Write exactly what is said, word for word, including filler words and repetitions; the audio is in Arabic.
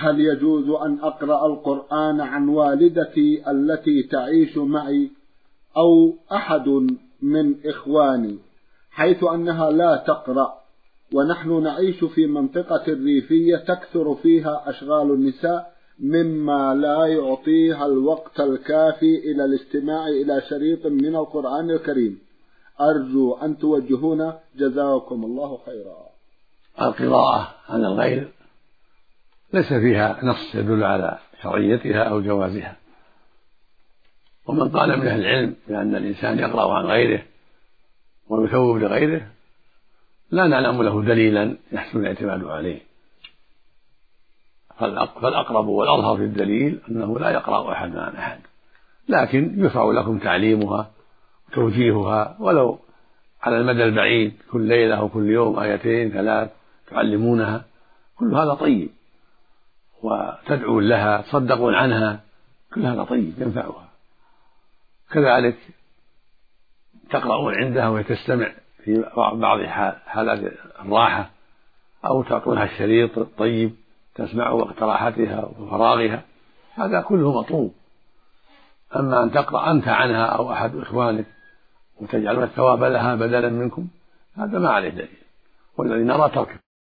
هل يجوز أن أقرأ القرآن عن والدتي التي تعيش معي أو أحد من إخواني، حيث أنها لا تقرأ ونحن نعيش في منطقة ريفية تكثر فيها أشغال النساء مما لا يعطيها الوقت الكافي إلى الاستماع إلى شريط من القرآن الكريم؟ أرجو أن توجهونا، جزاكم الله خيرا. القراءة عن الغير ليس فيها نص يدل على شرعيتها أو جوازها، ومن قال من أهل العلم بأن الإنسان يقرأ عن غيره ويثوب لغيره لا نعلم له دليلا يحسن الاعتماد عليه، فالأقرب والأظهر في الدليل أنه لا يقرأ أحد عن أحد، لكن يشرع لكم تعليمها وتوجيهها ولو على المدى البعيد، كل ليلة أو كل يوم آيتين ثلاث تعلمونها، كل هذا طيب، وتدعون لها تصدقون عنها، كل هذا طيب ينفعها. كذلك تقرؤون عندها وهي تستمع في بعض حالات الراحة، أو تعطونها الشريط الطيب تسمع وقت راحتها وفراغها، هذا كله مطلوب. أما أن تقرأ أنت عنها أو أحد إخوانك وتجعلون الثواب لها بدلا منكم، هذا ما عليه دليل، والذي نرى تركه.